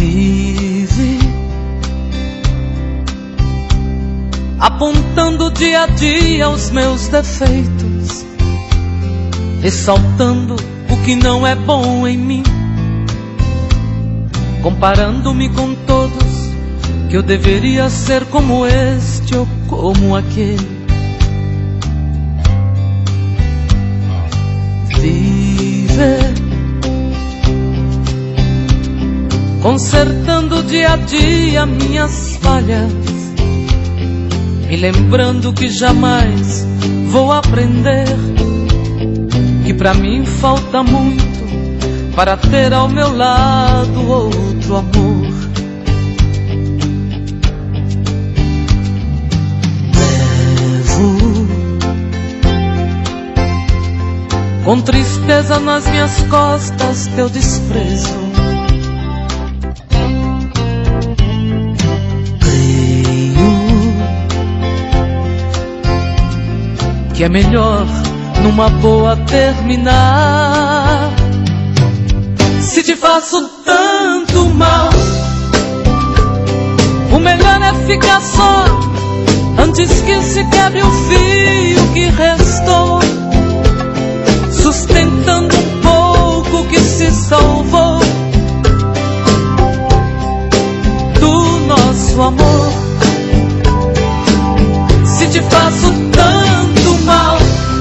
Vive apontando dia a dia os meus defeitos, ressaltando o que não é bom em mim, comparando-me com todos, que eu deveria ser como este ou como aquele. Viver consertando dia a dia minhas falhas, me lembrando que jamais vou aprender, que pra mim falta muito para ter ao meu lado outro amor. Levo com tristeza nas minhas costas teu desprezo, que é melhor numa boa terminar. Se te faço tanto mal, o melhor é ficar só, antes que se quebre o fio que restou, sustentando um pouco que se salvou do nosso amor. Se te faço tanto mal,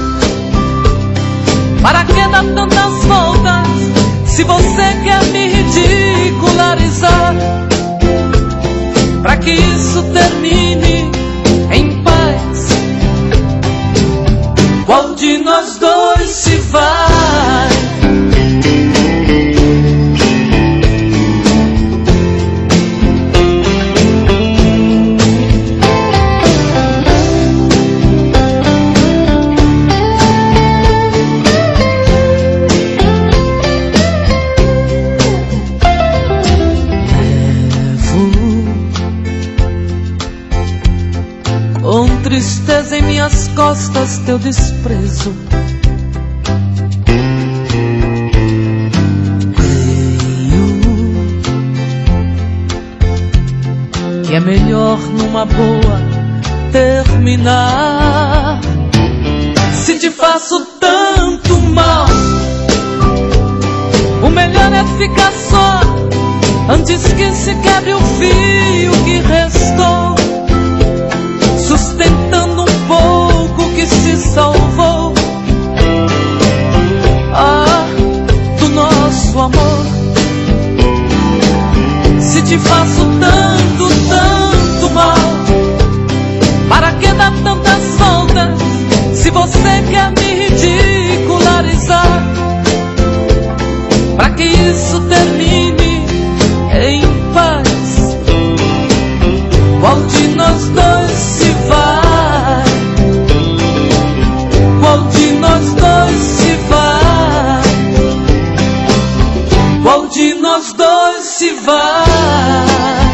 para que dar tantas voltas, se você quer me ridicularizar? Pra que isso termine em paz, qual de nós dois se vai? Com tristeza em minhas costas teu desprezo, creio que é melhor numa boa terminar. Se te faço tanto mal, o melhor é ficar só, antes que se quebre o fio que restou, sustentando um pouco que se salvou do nosso amor. Se te faço tanto, tanto mal, para que dar tantas voltas, se você quer me ridicularizar? Pra que isso termine em paz, qual de nós dois se vai? Qual de nós dois se vai? Qual de nós dois se vai?